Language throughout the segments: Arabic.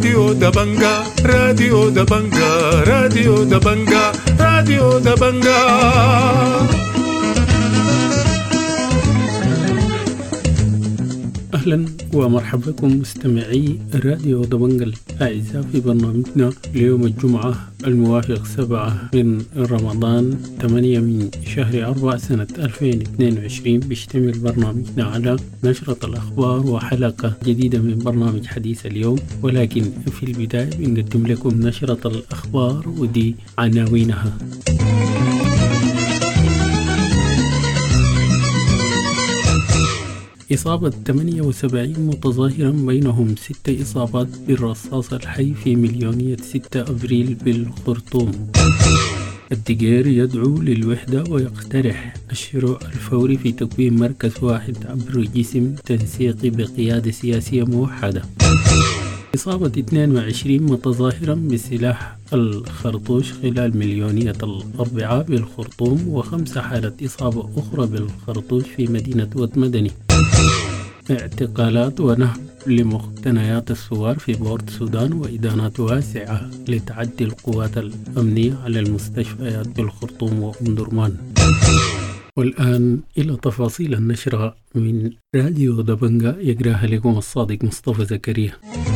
راديو دبنجا راديو دبنجا راديو دبنجا راديو دبنجا. أهلا ومرحبا بكم مستمعي راديو دبنجا الأعزاء في برنامجنا ليوم الجمعة الموافق 7 من رمضان 8 من شهر 4 سنة 2022. بيشتمل برنامجنا على نشرة الأخبار وحلقة جديدة من برنامج حديث اليوم، ولكن في البداية بنقدم لكم نشرة الأخبار ودي عناوينها. إصابة 78 متظاهرا بينهم 6 إصابات بالرصاص الحي في مليونية 6 أبريل بالخرطوم. الدقير يدعو للوحدة ويقترح الشروع الفوري في تكوين مركز واحد عبر جسم تنسيقي بقيادة سياسية موحدة. إصابة 22 متظاهرا بسلاح الخرطوش خلال مليونية الأربعاء بالخرطوم، و5 حالة إصابة أخرى بالخرطوش في مدينة وادمدني. اعتقالات ونهب لمقتنيات الثوار في بورت السودان، وإدانات واسعة لتعدي القوات الأمنية على المستشفيات بالخرطوم وأم درمان. والآن إلى تفاصيل النشرة من راديو دبنجا، يقراها لكم الصادق مصطفى زكريا.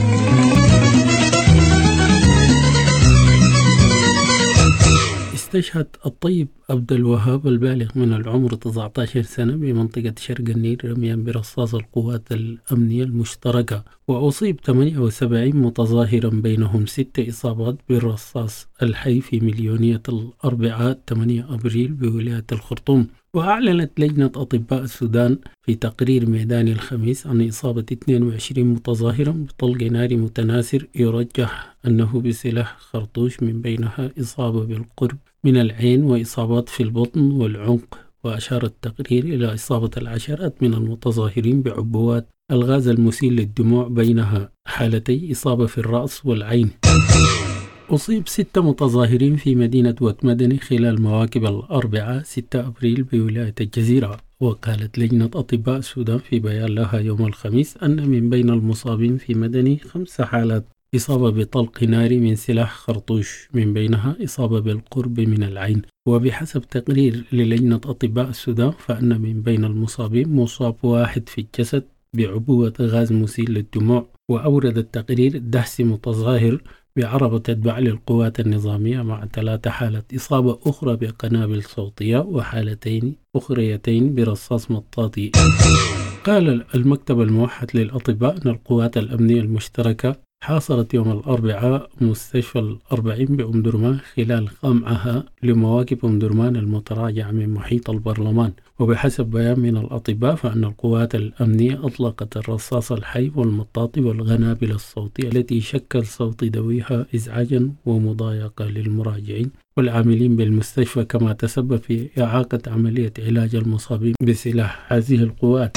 استشهد الطيب عبد الوهاب البالغ من العمر 19 سنة بمنطقة شرق النيل رميا برصاص القوات الأمنية المشتركة، وأصيب 78 متظاهرا بينهم 6 إصابات بالرصاص الحي في مليونية الأربعاء 8 أبريل بولاية الخرطوم. وأعلنت لجنة أطباء السودان في تقرير ميداني الخميس عن إصابة 22 متظاهرا بطلق نار متناثر يرجح أنه بسلاح خرطوش، من بينها إصابة بالقرب من العين وإصابات في البطن والعنق. وأشار التقرير إلى إصابة العشرات من المتظاهرين بعبوات الغاز المسيل للدموع، بينها حالتي إصابة في الرأس والعين. أصيب 6 متظاهرين في مدينة وادمدني خلال مواكب الأربعاء 6 أبريل بولاية الجزيرة. وقالت لجنة أطباء السودان في بيان لها يوم الخميس أن من بين المصابين في مدني 5 حالات إصابة بطلق ناري من سلاح خرطوش، من بينها إصابة بالقرب من العين. وبحسب تقرير للجنة أطباء السودان فأن من بين المصابين مصاب واحد في الجسد بعبوة غاز مسيل للدموع. وأورد التقرير دهس متظاهر بعربة تتبع للقوات النظامية مع 3 حالات إصابة أخرى بقنابل صوتية، وحالتين أخريتين برصاص مطاطي. قال المكتب الموحد للأطباء أن القوات الأمنية المشتركة حاصرت يوم الأربعاء مستشفى الأربعين بأم درمان خلال قمعها لمواكب أم درمان المتراجعة من محيط البرلمان. وبحسب بيان من الأطباء فإن القوات الأمنية أطلقت الرصاص الحي والمطاطي والقنابل الصوتية التي شكل صوت دويها إزعاجا ومضايقة للمراجعين والعاملين بالمستشفى، كما تسبب في إعاقة عملية علاج المصابين بسلاح هذه القوات.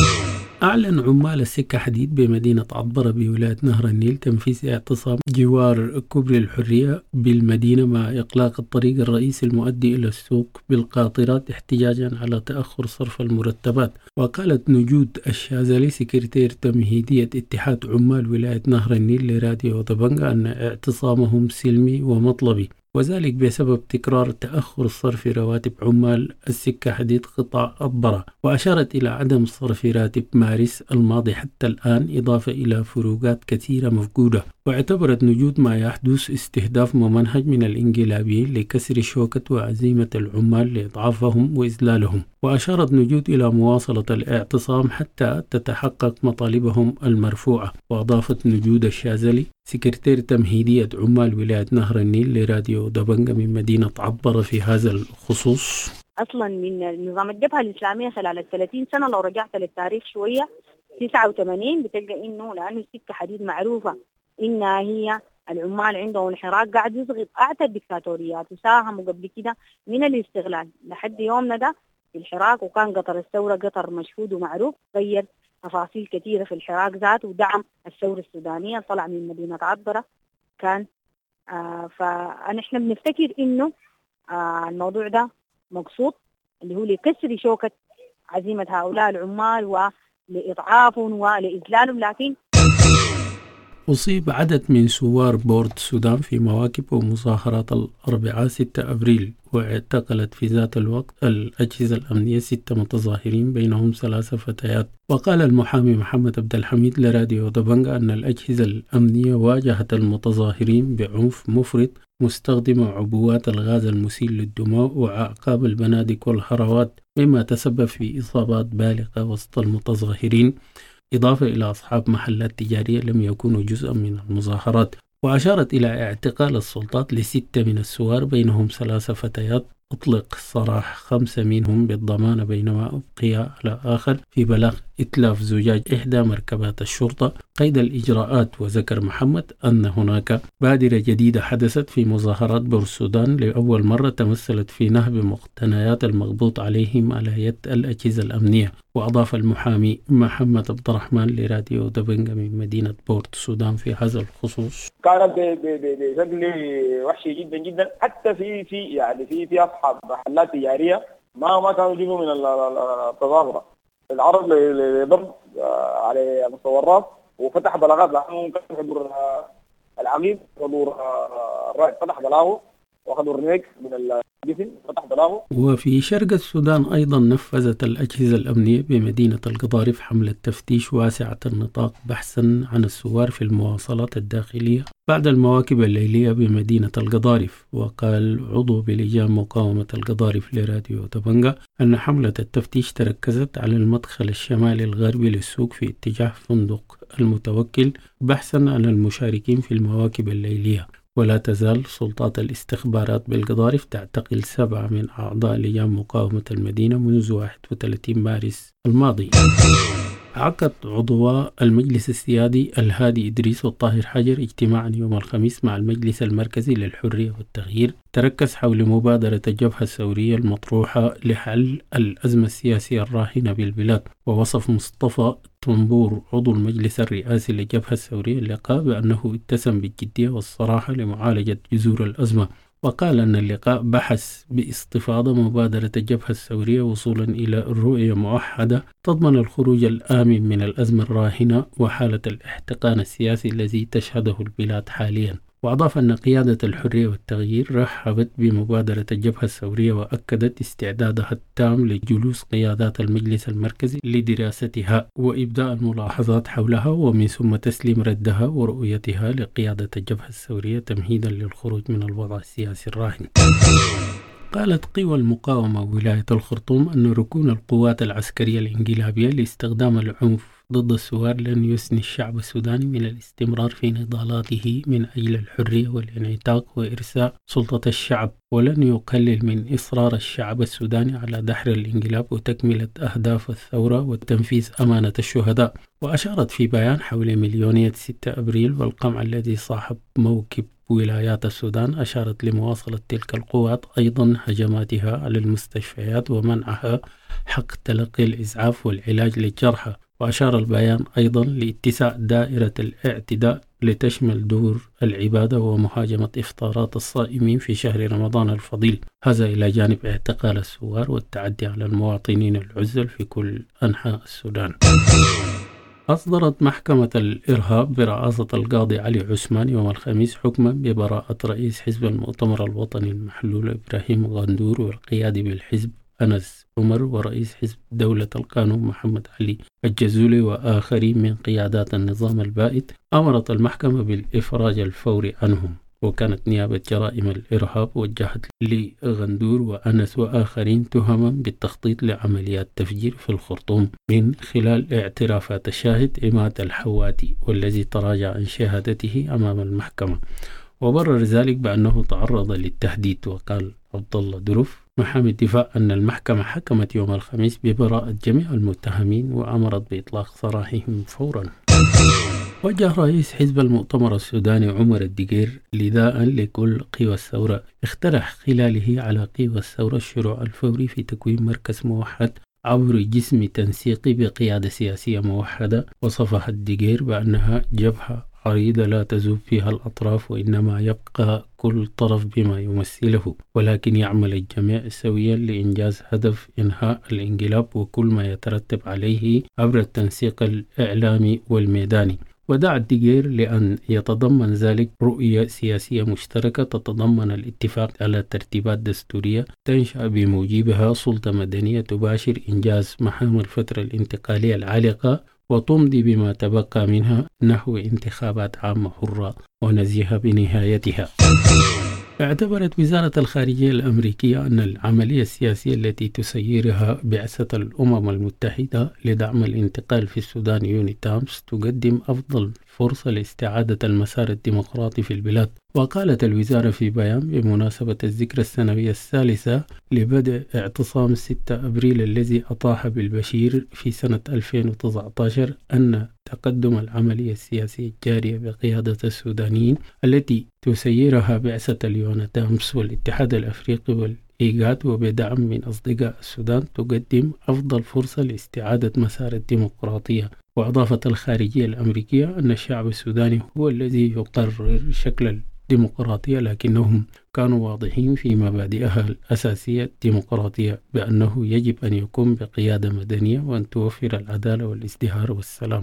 أعلن عمال السكة حديد بمدينة عطبرة بولاية نهر النيل تنفيذ اعتصام جوار كوبري الحرية بالمدينة مع إغلاق الطريق الرئيسي المؤدي إلى السوق بالقاطرات احتجاجا على تأخر صرف المرتبات. وقالت نجود الشاذلي سكرتير تمهيدية اتحاد عمال ولاية نهر النيل لراديو دبنجا أن اعتصامهم سلمي ومطلبي، وذلك بسبب تكرار تأخر صرف رواتب عمال السكة حديد قطاع عطبرة. وأشارت إلى عدم صرف راتب مارس الماضي حتى الآن، إضافة إلى فروقات كثيرة مفقودة. واعتبرت نجود ما يحدث استهداف ممنهج من الانقلابيين لكسر شوكة وعزيمة العمال لإضعافهم وإذلالهم. وأشارت نجود إلى مواصلة الاعتصام حتى تتحقق مطالبهم المرفوعة. وأضافت نجود الشاذلي سكرتير تمهيدية عمال ولاية نهر النيل لراديو دبنجا من مدينة عطبرة في هذا الخصوص: أصلا من نظام الجبهة الإسلامية خلال 30 سنة لو رجعت للتاريخ شوية 89 بتلقى إنه لأنه السكة حديد معروفة إنها هي العمال عندهم انحراف قاعد يصغر أعتى الدكتاتوريات، وساهموا قبل كده من الاستغلال لحد يومنا ده في الحراك. وكان قطر الثورة قطر مشهود ومعروف، غير تفاصيل كثيرة في الحراك ذاته ودعم الثورة السودانية، طلع من مدينة عطبرة كان فنحن بنفتكر إنه الموضوع ده مقصود اللي هو لكسر شوكة عزيمة هؤلاء العمال ولإضعافهم ولإذلالهم. لكن أصيب عدد من سوار بورت السودان في مواكب ومظاهرات الأربعاء 6 أبريل، واعتقلت في ذات الوقت الأجهزة الأمنية 6 متظاهرين بينهم 3 فتيات. وقال المحامي محمد عبد الحميد لراديو دبنجة أن الأجهزة الأمنية واجهت المتظاهرين بعنف مفرط مستخدمة عبوات الغاز المسيل للدماء وعقاب البنادق والهروات، مما تسبب في إصابات بالغة وسط المتظاهرين، إضافة إلى أصحاب محلات تجارية لم يكونوا جزءا من المظاهرات. وأشارت إلى اعتقال السلطات ل6 من السوار بينهم 3 فتيات. أطلق سراح 5 منهم بالضمان، بينما أبقي على آخر في بلاغ إتلاف زجاج إحدى مركبات الشرطة قيد الإجراءات. وذكر محمد أن هناك بادرة جديدة حدثت في مظاهرات بورسودان لأول مرة تمثلت في نهب مقتنيات المقبوض عليهم على يد الأجهزة الأمنية. وأضاف المحامي محمد عبد الرحمن لراديو دبنجة من مدينة بورت السودان في هذا الخصوص: كانت بشكل وحشي جدا جدا، حتى في أصحاب محلات تجارية ما كانوا يجيبوا من التظاهرة، العرض لضرب على مصورات وفتح بلاغات لأنه كان حضور العميد حضور الرائد، فتح بلاغه وأخذوا الرنيك من الجسم فتح بلاغه. وفي شرق السودان أيضا نفذت الأجهزة الأمنية بمدينة القضارف حملة تفتيش واسعة النطاق بحثا عن السوار في المواصلات الداخلية بعد المواكب الليلية بمدينة القضارف. وقال عضو بلجان مقاومة القضارف لراديو دبنجة أن حملة التفتيش تركزت على المدخل الشمالي الغربي للسوق في اتجاه فندق المتوكل بحثا عن المشاركين في المواكب الليلية. ولا تزال سلطات الاستخبارات بالقضارف تعتقل 7 من أعضاء لجان مقاومة المدينة منذ 31 مارس الماضي. عقد عضواء المجلس السيادي الهادي إدريس والطاهر حجر اجتماعا يوم الخميس مع المجلس المركزي للحرية والتغيير تركز حول مبادرة الجبهة الثورية المطروحة لحل الأزمة السياسية الراهنة بالبلاد. ووصف مصطفى طنبور عضو المجلس الرئاسي للجبهة الثورية اللقاء بأنه اتسم بالجدية والصراحة لمعالجة جذور الأزمة. وقال أن اللقاء بحث باستفاضة مبادرة الجبهة الثورية وصولا إلى رؤية موحدة تضمن الخروج الآمن من الأزمة الراهنة وحالة الاحتقان السياسي الذي تشهده البلاد حاليا. وأضاف أن قيادة الحرية والتغيير رحبت بمبادرة الجبهة الثورية وأكدت استعدادها التام لجلوس قيادات المجلس المركزي لدراستها وإبداء الملاحظات حولها، ومن ثم تسليم ردها ورؤيتها لقيادة الجبهة الثورية تمهيدا للخروج من الوضع السياسي الراهن. قالت قوى المقاومة ولاية الخرطوم أن ركون القوات العسكرية الانقلابية لاستخدام العنف ضد الثوار لن يثني الشعب السوداني من الاستمرار في نضالاته من أجل الحرية والانعتاق وإرساء سلطة الشعب، ولن يقلل من إصرار الشعب السوداني على دحر الانقلاب وتكملة أهداف الثورة وتنفيذ أمانة الشهداء. وأشارت في بيان حول مليونية 6 أبريل والقمع الذي صاحب موكب ولايات السودان، أشارت لمواصلة تلك القوات أيضا هجماتها على المستشفيات ومنعها حق تلقي الإسعاف والعلاج للجرحى. وأشار البيان أيضا لاتساع دائرة الاعتداء لتشمل دور العبادة ومهاجمة إفطارات الصائمين في شهر رمضان الفضيل، هذا إلى جانب اعتقال الثوار والتعدي على المواطنين العزل في كل أنحاء السودان. أصدرت محكمة الإرهاب برئاسة القاضي علي عثمان يوم الخميس حكما ببراءة رئيس حزب المؤتمر الوطني المحلول إبراهيم غندور والقيادي بالحزب أنس عمر ورئيس حزب دولة القانون محمد علي الجزولي وآخرين من قيادات النظام البائد. أمرت المحكمة بالإفراج الفوري عنهم. وكانت نيابة جرائم الإرهاب وجهت لغندور وأنس وآخرين تهما بالتخطيط لعمليات تفجير في الخرطوم من خلال اعترافات الشاهد عماد الحواتي والذي تراجع عن شهادته أمام المحكمة، وبرر ذلك بأنه تعرض للتهديد. وقال عبد الله درف محامي الدفاع أن المحكمة حكمت يوم الخميس ببراءة جميع المتهمين وأمرت بإطلاق سراحهم فورا. وجه رئيس حزب المؤتمر السوداني عمر الدقير نداء لكل قوى الثورة اقترح خلاله على قوى الثورة الشروع الفوري في تكوين مركز موحد عبر جسم تنسيقي بقيادة سياسية موحدة. وصفها الدقير بأنها جبهة عريضة لا تذوب فيها الأطراف، وإنما يبقى كل طرف بما يمثله، ولكن يعمل الجميع سويا لإنجاز هدف إنهاء الانقلاب وكل ما يترتب عليه عبر التنسيق الإعلامي والميداني. ودعا الدقير لأن يتضمن ذلك رؤية سياسية مشتركة تتضمن الاتفاق على ترتيبات دستورية تنشأ بموجبها سلطة مدنية تباشر إنجاز مهام الفترة الانتقالية العالقة وتمضي بما تبقى منها نحو انتخابات عامة حرة ونزيهة بنهايتها. اعتبرت وزارة الخارجية الأمريكية أن العملية السياسية التي تسيرها بعثة الأمم المتحدة لدعم الانتقال في السودان يونيتامس تقدم أفضل فرصة لاستعادة المسار الديمقراطي في البلاد. وقالت الوزارة في بيان بمناسبة الذكرى السنوية الثالثة لبدء اعتصام 6 أبريل الذي أطاح بالبشير في سنة 2019 أن تقدم العملية السياسية الجارية بقيادة السودانيين التي تسيرها بعثة اليونيتامس والاتحاد الأفريقي والإيغاد وبدعم من أصدقاء السودان تقدم أفضل فرصة لاستعادة مسار الديمقراطية. وأضافت الخارجية الأمريكية أن الشعب السوداني هو الذي يقرر شكل الديمقراطية لكنهم كانوا واضحين في مبادئها الأساسية الديمقراطية بأنه يجب أن يكون بقيادة مدنية وأن توفر العدالة والازدهار والسلام.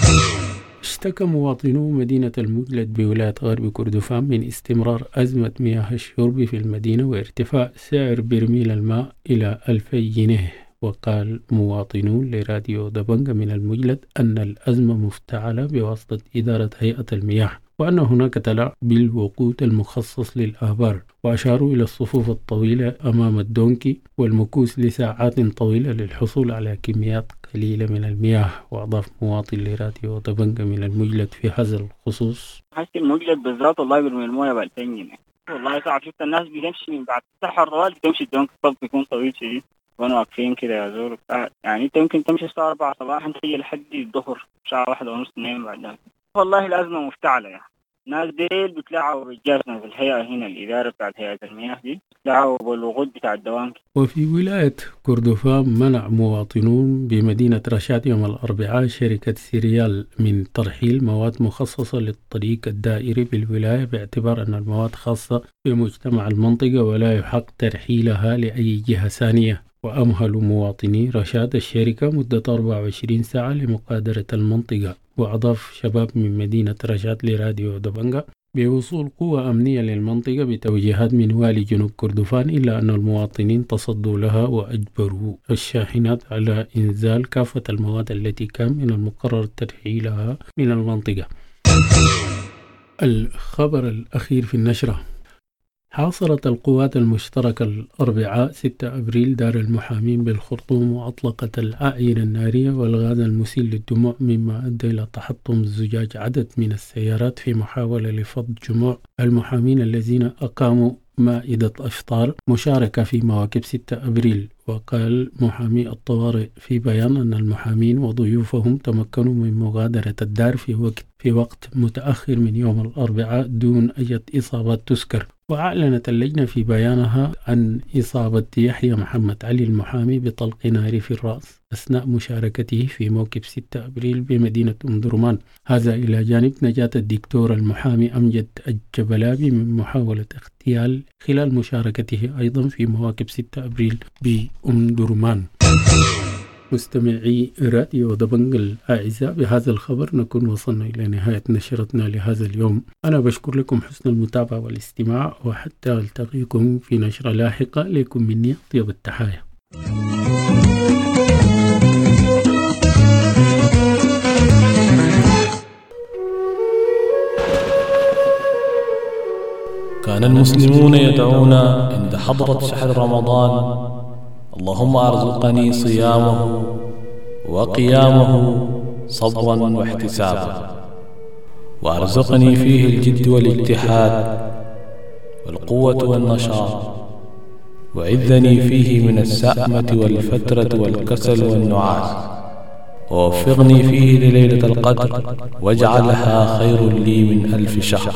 اشتكى مواطنو مدينة المجلد بولاية غرب كردفان من استمرار أزمة مياه الشرب في المدينة وارتفاع سعر برميل الماء إلى 2000 جنيه. وقال مواطنون لراديو دبنجة من المجلد أن الأزمة مفتعلة بواسطة إدارة هيئة المياه وأن هناك تلاعب بالوقود المخصص للآبار. وأشاروا إلى الصفوف الطويلة أمام الدونكي والمكوس لساعات طويلة للحصول على كميات قليلة من المياه. وأضاف مواطن لراديو دبنجة من المجلد في هذا الخصوص: حاسس المجلد بالذات والله برمي المويه ب 2000 جنيه والله صعب. شفت الناس بتمشي من بعد السحر طوال تمشي الدونكي الصف بيكون طويل شديد وانا واقفين كده يا زول. يعني انت يمكن تمشي الساعة 4 صباحا تيجي لحد الظهر الساعة 1:30 2 بعدها. والله الأزمة مفتعلة يعني. الناس ديل بتلاعبوا بالجاسنا في الهيئة هنا الإدارة بتاعت هيئة المياه دي بتلاعبوا بالوقود بتاع الدوام. وفي ولاية كردفان منع مواطنون بمدينة رشاد يوم الأربعاء شركة سيريال من ترحيل مواد مخصصة للطريق الدائري بالولاية باعتبار أن المواد خاصة بمجتمع المنطقة ولا يحق ترحيلها لأي جهة ثانية. وأمهلوا مواطني رشاد الشركة مدة 24 ساعة لمقادرة المنطقة. وأضاف شباب من مدينة رشاد لراديو دبنجة بوصول قوة أمنية للمنطقة بتوجيهات من والي جنوب كردفان إلا أن المواطنين تصدوا لها وأجبروا الشاحنات على إنزال كافة المواد التي كان من المقرر ترحيلها من المنطقة. الخبر الأخير في النشرة: حاصرت القوات المشتركة الأربعاء 6 أبريل دار المحامين بالخرطوم وأطلقت الأعين النارية والغاز المسيل للدموع مما أدى إلى تحطم زجاج عدد من السيارات في محاولة لفض جموع المحامين الذين أقاموا مائدة إفطار مشاركة في مواكب 6 أبريل. وقال محامي الطوارئ في بيان أن المحامين وضيوفهم تمكنوا من مغادرة الدار في وقت متأخر من يوم الأربعاء دون أي إصابات تذكر. وأعلنت اللجنة في بيانها عن إصابة يحيى محمد علي المحامي بطلق نار في الرأس أثناء مشاركته في موكب 6 أبريل بمدينة أم درمان. هذا إلى جانب نجاة الدكتور المحامي أمجد الجبلابي من محاولة اغتيال خلال مشاركته أيضا في مواكب 6 أبريل بأم درمان. مستمعي راديو دبنج الأعزاء، بهذا الخبر نكون وصلنا إلى نهاية نشرتنا لهذا اليوم. أنا بشكر لكم حسن المتابعة والاستماع، وحتى ألتقيكم في نشرة لاحقة. لكم مني طيب التحايا. كان المسلمون يدعون عند حضرة شهر رمضان: اللهم أرزقني صيامه وقيامه صبرا واحتسابا، وأرزقني فيه الجد والاجتهاد والقوة والنشاط، وعذني فيه من السأمة والفترة والكسل والنعاس، ووفقني فيه لليلة القدر واجعلها خير لي من 1000 شهر.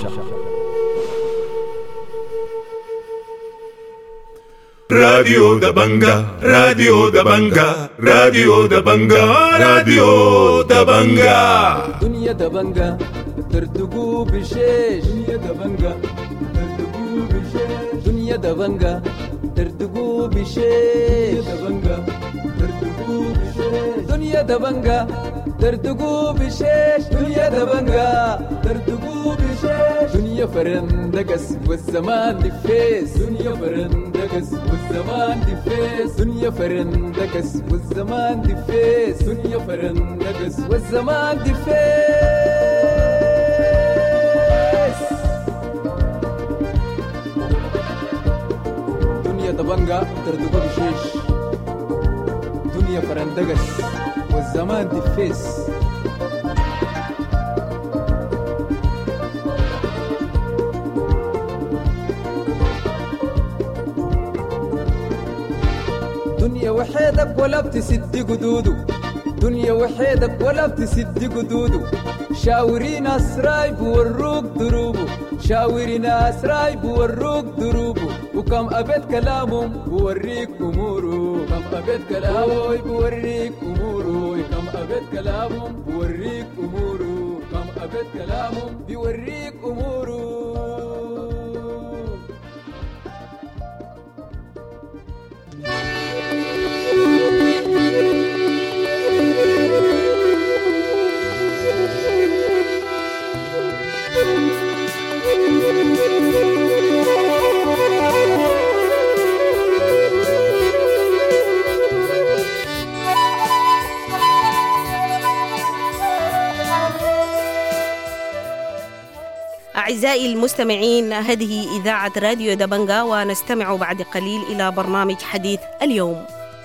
راديو دبنجا راديو دبنجا راديو دبنجا راديو دبنجا. دنيا دبنجا ترتقو بشيش، دنيا دبنجا ترتقو بشيش، دنيا دبنجا ترتقو بشيش، دنيا دبنجا ترتقو بشيش، دنيا دبنجا ترتقوا بشيش دنيا دبنجا ترتقوا بشيش دنيا فرندقس والزمان دفيس دنيا فرندقس والزمان دفيس دنيا فرندقس والزمان دفيس دنيا فرندقس والزمان دفيس دنيا دبنجا ترتقوا بشيش دنيا فرندقس والزمان دفيس دنيا وحيدك ولا بتسد قدودو دنيا وحيدك ولا بتسد قدودو شاورين أسراي بوروك دروبو شاورين أسراي بوروك دروبو وكم أبد كلامهم بوريك أمورو كم أبد كلامهم بوريك أمورو كم أبد كلامهم بوريك أمورو كم أبد كلامهم بوريك أمورو أعزائي المستمعين، هذه إذاعة راديو دبنجا، ونستمع بعد قليل إلى برنامج حديث اليوم.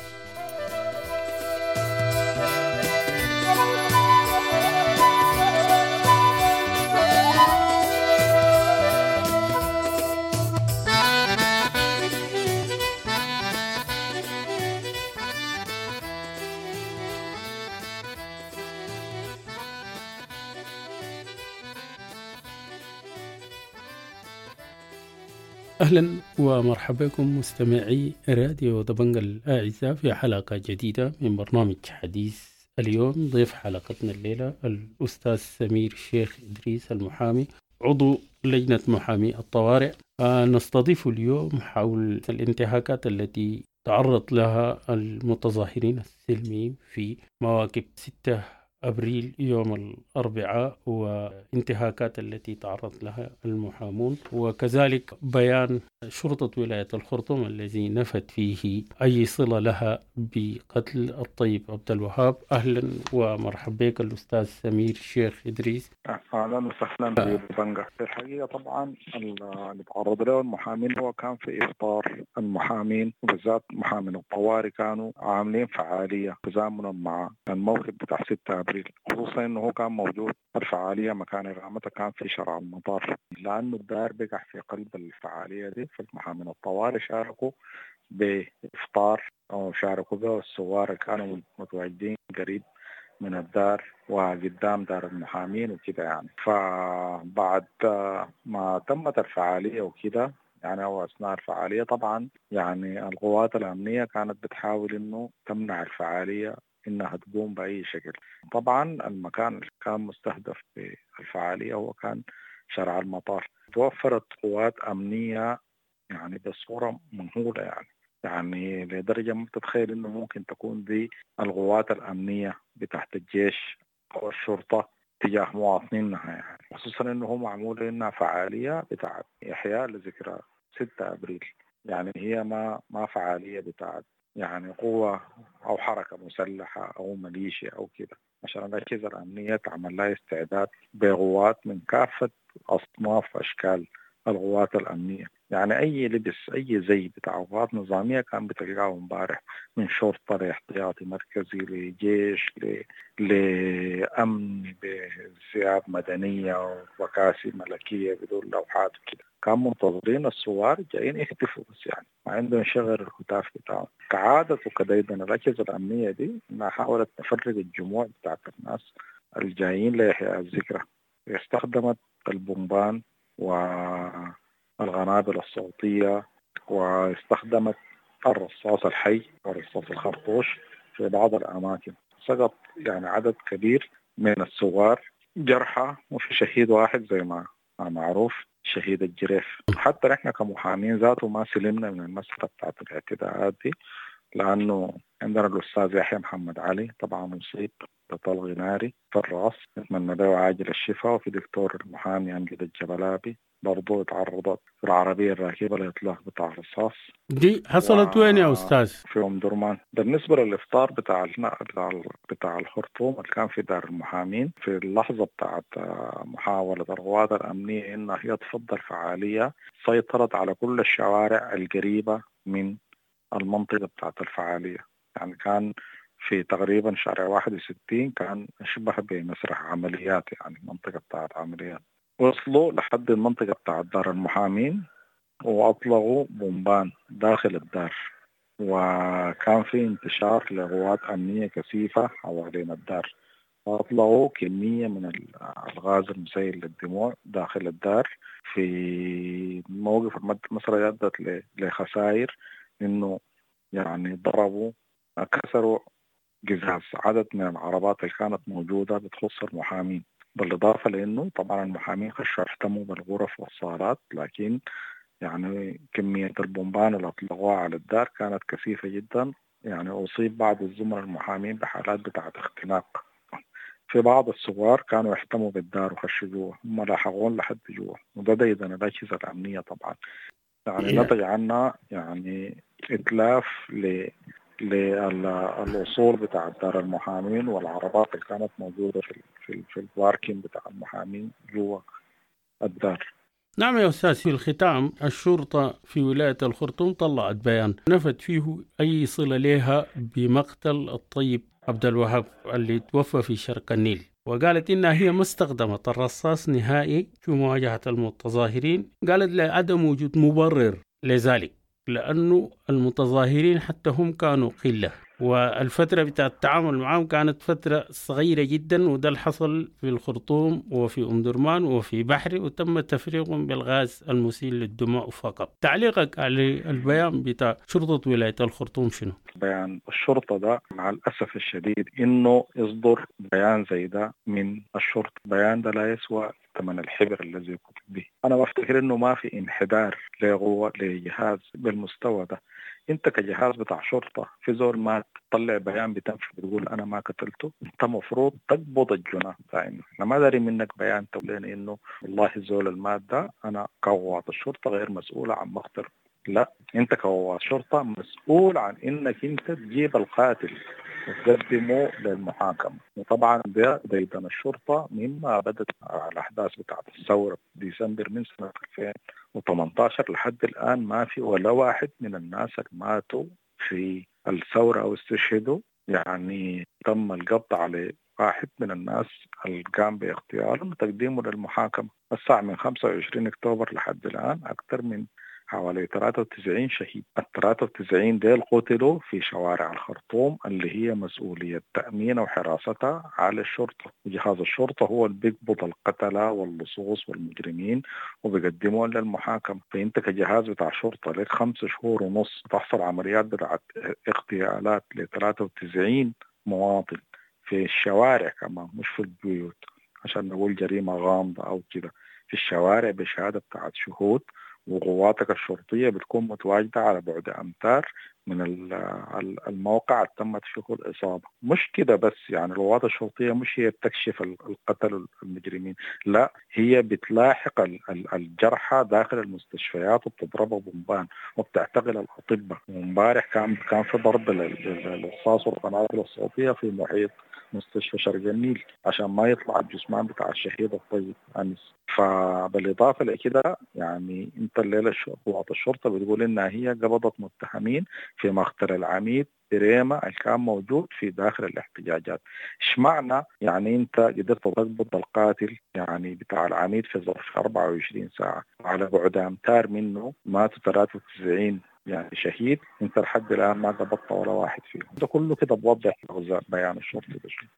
أهلا ومرحبا بكم مستمعي راديو دبنجا الأعزاء في حلقة جديدة من برنامج حديث اليوم. ضيف حلقتنا الليلة الأستاذ سمير الشيخ إدريس المحامي، عضو لجنة محامي الطوارئ. نستضيف اليوم حول الانتهاكات التي تعرض لها المتظاهرين السلميين في مواكب 6 أبريل يوم الأربعاء، وانتهاكات التي تعرض لها المحامون، وكذلك بيان شرطة ولاية الخرطوم الذي نفت فيه أي صلة لها بقتل الطيب عبد الوهاب. أهلا ومرحبا بك الأستاذ سمير الشيخ إدريس. أهلا وسهلا بدبنجا. في الحقيقة طبعا اللي تعرض له المحامين هو كان في إفطار المحامين، وبالذات محامين الطوارئ كانوا عاملين فعالية تزامنا مع الموقف بتاع 6 أبريل، خصوصا انه هو كان موجود. الفعاليه مكان اقامتها كان في شارع المطار، لانه الدار بقع في قلب الفعاليه دي، فالمحامين الطوارئ شاركوا بافطار او شاركوا به الثوار كانوا متواجدين قريب من الدار وقدام دار المحامين وكده يعني. فبعد ما تمت الفعاليه وكده يعني، أو أثناء الفعاليه طبعا يعني القوات الامنيه كانت بتحاول انه تمنع الفعاليه إنها تقوم بأي شكل. طبعا المكان اللي كان مستهدف في الفعالية هو كان شارع المطار. توفرت قوات أمنية يعني بصورة مهولة يعني لدرجة ما تتخيل إنه ممكن تكون دي القوات الأمنية بتحت الجيش أو الشرطة تجاه مواطنينها يعني، خصوصا إنه هو معمول إنها فعالية بتاعت إحياء لذكرى 6 أبريل، يعني هي ما فعالية بتاعت يعني قوة أو حركة مسلحة أو ميليشيا أو كده، عشان الأجهزة الأمنية تعمل لها استعداد بقوات من كافة أصناف أشكال القوات الأمنية. يعني أي لبس أي زي بتاع قوات نظامية كان بتلقاه امبارح، من شرطة لاحتياطي مركزي لجيش لأمن بثياب مدنية وكاسي ملكية بدون لوحات وكده. كان منتظرين الثوار جايين يهتفوا بس يعني، ما عندهم شغل الهتاف بتاعهم. كعادة وكديدنا الأجهزة الأمنية دي إنها حاولت تفرق الجموع بتاعت الناس الجايين لإحياء الذكرى. استخدمت البومبان والقنابل الصوتية، واستخدمت الرصاص الحي والرصاص الخرطوش في بعض الأماكن. سقط يعني عدد كبير من الثوار جرحى، وفي شهيد واحد زي ما معروف شهيد الجريف. حتى نحن كمحامين ذاته ما سلمنا من المسألة بتاعت الاعتداءات دي، لأنه عندنا الأستاذ يحيى محمد علي طبعا أصيب بطلق ناري في الرأس، نتمنى له عاجل الشفاء. وفي دكتور المحامي أمجد الجبلابي برضو تعرضت في العربية الراكبة لإطلاق بتاع الرصاص. دي حصلت وين يا أستاذ؟ في أم درمان. بالنسبة للإفطار بتاع الخرطوم اللي كان في دار المحامين، في اللحظة بتاعت محاولة القوات الأمنية إنها هي تفضل فعالية، سيطرت على كل الشوارع القريبة من المنطقة بتاعت الفعالية. يعني كان في تقريبا شارع 61 كان أشبه بمسرح عمليات، يعني منطقة بتاعت عمليات. وصلوا لحد المنطقة بتاعت دار المحامين وأطلقوا بومبان داخل الدار، وكان في انتشار لغوات أمنية كثيفة حوالين الدار، وأطلقوا كمية من الغاز المسيل للدموع داخل الدار. في موقف المسرح أدت لخسائر، إنه يعني ضربوا كسروا قزاز عدد من العربات اللي كانت موجودة بتخص المحامين، بالإضافة لأنه طبعا المحامين خشوا يحتموا بالغرف والصالات، لكن يعني كمية البومبان اللي أطلقوها على الدار كانت كثيفة جدا. يعني أصيب بعض الزملاء المحامين بحالات بتاعة اختناق. في بعض الصغار كانوا يحتموا بالدار وخشوا جوا، هم لاحقون لحد جوا، وده إذن الأجهزة الأمنية طبعا. يعني نتج عنها يعني إتلاف للوصول بتاع دار المحامين والعربات اللي كانت موجودة في الباركين بتاع المحامين جوا الدار. نعم يا أستاذ، في الختام الشرطة في ولاية الخرطوم طلعت بيان نفت فيه أي صلة لها بمقتل الطيب عبد الوهاب اللي توفى في شرق النيل، وقالت إنها هي ما استخدمت الرصاص نهائي في مواجهة المتظاهرين. قالت لعدم وجود مبرر لذلك، لأنه المتظاهرين حتى هم كانوا قلة، والفترة بتاعت التعامل معهم كانت فترة صغيرة جدا، وده اللي حصل في الخرطوم وفي أم درمان وفي بحري، وتم تفريغهم بالغاز المسيل للدماء فقط. تعليقك على البيان بتاع شرطة ولاية الخرطوم شنو؟ بيان الشرطة ده مع الأسف الشديد إنه يصدر بيان زي ده من الشرطة، بيان ده لا يسوى ثمن الحبر الذي كتب به. أنا بفتكر إنه ما في انحدار لجهاز بالمستوى ده. انت كجهاز بتاع شرطة في زول ما تطلع بيان بتنفي بتقول انا ما قتلته، انت مفروض تقبض الجناح بتاعنا. انا ما داري منك بيان تقول انه والله الزول المات ده انا كقوات الشرطة غير مسؤولة عن مقتله. لا، انت كقوات شرطة مسؤول عن انك انت تجيب القاتل وتقدمه للمحاكمة. وطبعا ده ديدن الشرطة مما بدت الأحداث بتاعت الثورة ديسمبر من سنة 2018 لحد الآن ما في ولا واحد من الناس اللي ماتوا في الثورة أو استشهدوا يعني تم القبض على واحد من الناس اللي قام باغتيالهم وتقديمه للمحاكمة. الساعة من 25 أكتوبر لحد الآن أكثر من حوالي 93 شهيد. ال93 ديل قتلوا في شوارع الخرطوم اللي هي مسؤولية تأمين وحراستها على الشرطة. جهاز الشرطة هو اللي بيقبض القتلة واللصوص والمجرمين وبيقدموا للمحاكمة. فأنت كجهاز بتاع شرطة لك 5 شهور ونص تحصل عمليات بتاعت اغتيالات ل93 مواطن في الشوارع كمان مش في البيوت، عشان نقول جريمة غامضة أو كده، في الشوارع بشهادة بتاعت شهود، وقواتك الشرطية بتكون متواجدة على بعد أمتار من الموقع اللي تمت فيه الإصابة. مش كده بس، يعني القوات الشرطية مش هي بتكشف القتل المجرمين، لا هي بتلاحق الجرحى داخل المستشفيات وبتضربها بومبان وبتعتقل الأطباء. ومبارح كان في ضرب للرصاص والقنابل الصوتية في محيط مستشفى شرق النيل عشان ما يطلع الجثمان بتاع الشهيد الطيب أنس. فبالإضافة لكده يعني انت الليلة قوات الشرطة بتقول انها هي قبضت متهمين في مقتل العميد بريمة اللي كان موجود في داخل الاحتجاجات. ايش معنى يعني انت قدرت تقبض القاتل يعني بتاع العميد في ظرف 24 ساعة على بعد امتار منه ماتوا 93 يعني شهيد، انت لحد الان ما قبضت ولا واحد فيهم. ده كله كده بوضح بيان الشرطة ده.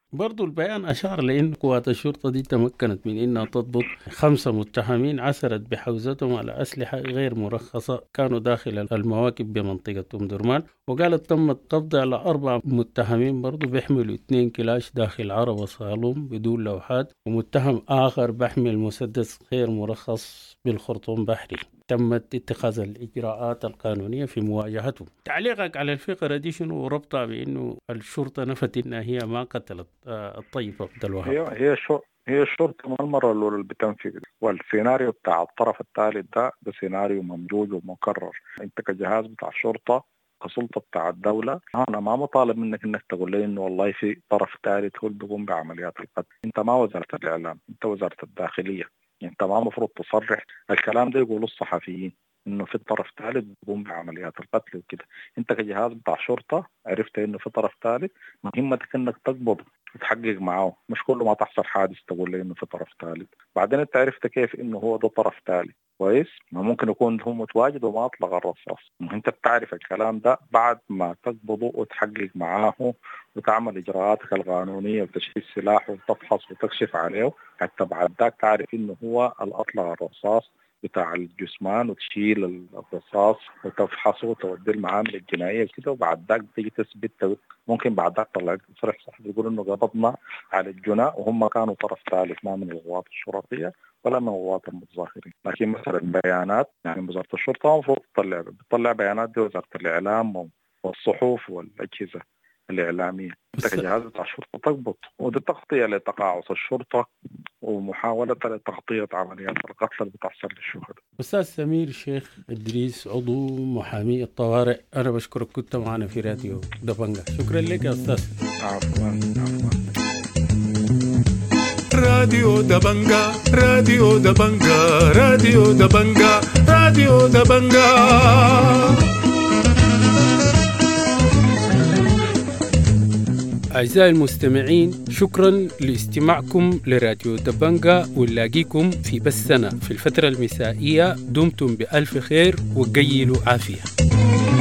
برضو البيان أشار لأن قوات الشرطة دي تمكنت من أنها تضبط 5 متهمين عثرت بحوزتهم على أسلحة غير مرخصة كانوا داخل المواكب بمنطقة أم درمان، وقالت تم القبض على 4 متهمين برضو بيحملوا 2 كلاش داخل عربة صالون بدون لوحات، ومتهم آخر بيحمل مسدس غير مرخص بالخرطوم بحري. تمت اتخاذ الإجراءات القانونية في مواجهته. تعليقك على الفقرة دي شنو وربطها بأنه الشرطة نفت أنها هي ما قتلت الطيب عبد الوهاب؟ هي الشرطة ما المرة الأولى اللي بتنفذ، والسيناريو بتاع الطرف الثالث ده سيناريو ممجوج ومكرر. أنت كجهاز بتاع الشرطة كسلطة بتاع الدولة، أنا ما مطالب منك إنك تقول لي إنه والله في طرف ثالث هو اللي بيقوم بعمليات القتل. أنت ما وزارة الإعلام، أنت وزارة الداخلية، أنت ما مفروض تصرح الكلام ده يقولوا الصحفيين إنه في طرف ثالث بيقوم بعمليات القتل وكده. أنت كجهاز بتاع شرطة عرفت إنه في طرف ثالث، مهمتك إنك تقبض وتحقق معه، مش كل ما تحصل حادث تقول لي إنه في طرف ثالث. بعدين أنت عرفت كيف إنه هو ده طرف ثالث كويس؟ ما ممكن يكون هو متواجد وما أطلق الرصاص. أنت بتعرف الكلام ده بعد ما تقبضه وتحقق معاه وتعمل إجراءاتك القانونية وتشخيص سلاحه وتفحص وتكشف عليه، حتى بعد ذاك تعرف إنه هو الأطلق الرصاص بتاع الجثمان وتشيل الرصاص وتفحصه وتودي المعامل الجنائية وكده، وبعد ذاك تيجي تثبت. ممكن بعد ذاك طلع تصريح صح يقول إنه قبضنا على الجناء وهم كانوا طرف ثالث، ما من القوات الشرطية ولا من القوات المتظاهرين. لكن مثلا بيانات يعني وزارة الشرطة المفروض بتطلع بيانات دي وزارة الإعلام والصحف والأجهزة الإعلامية. أنت كجهاز بتاع الشرطة تقبض، ودي تغطية لتقاعس الشرطة ومحاولة لتغطية عمليات القتل اللي بتحصل للشهداء. أستاذ سمير شيخ إدريس عضو محامي الطوارئ، أنا بشكرك كنت معنا في راديو دبنجا. شكرا لك يا أستاذ. عفوا. راديو دبنجا راديو دبنجا راديو دبنجا راديو دبنجا. أعزائي المستمعين، شكرا لاستماعكم لراديو دبنجا، ونلاقيكم في بثنا في الفترة المسائية. دمتم بألف خير وقيلوا عافية.